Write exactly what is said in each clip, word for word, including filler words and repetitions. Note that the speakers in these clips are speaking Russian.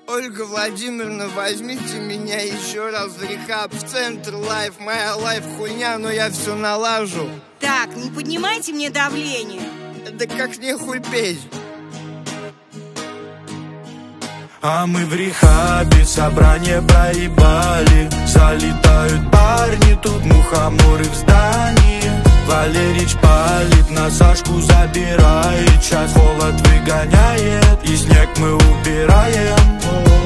Ольга Владимировна, возьмите меня еще раз в рехаб, в центр лайф. Моя лайф хуйня, но я все налажу. Так, не поднимайте мне давление. Да как нехуй петь? А мы в рехабе, собрание проебали. Залетают парни, тут мухоморы в здании. Валерич палит, на Сашку забирает. Сейчас холод выгоняет, и снег мы убираем.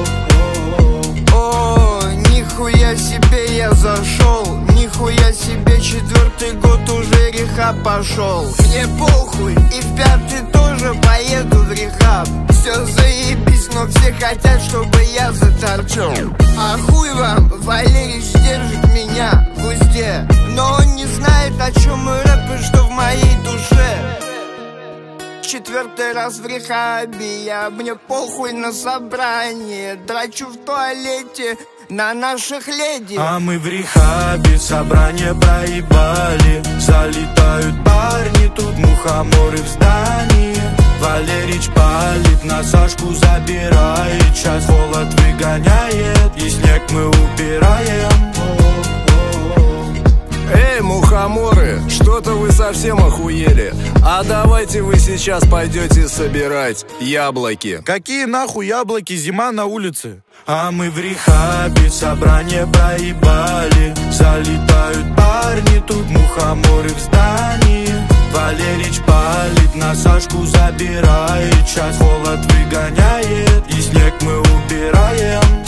О, нихуя себе я зашел. Нихуя себе, четвертый год уже рехаб пошел. Мне похуй, и в пятый тоже поеду в рехаб. Все заебись, но все хотят, чтобы я заторчал. А хуй вам, Валерич держит меня в узде. Но он не знает, о чем мой рэп и что в моей душе. Четвертый раз в рехабе я, мне похуй на собрание. Драчу в туалете на наших леди. А мы в рехабе, собрание проебали. Залетают парни, тут мухоморы в здании. Валерич палит, на Сашку забирает. Сейчас холод выгоняет, и снег мы убираем. Эй, мухоморы, что-то вы совсем охуели. А давайте вы сейчас пойдете собирать яблоки. Какие нахуй яблоки, зима на улице. А мы в рехабе, собрание проебали. Залетают парни, тут мухоморы в здании. Валерич палит, на Сашку забирает. Сейчас холод выгоняет, и снег мы убираем.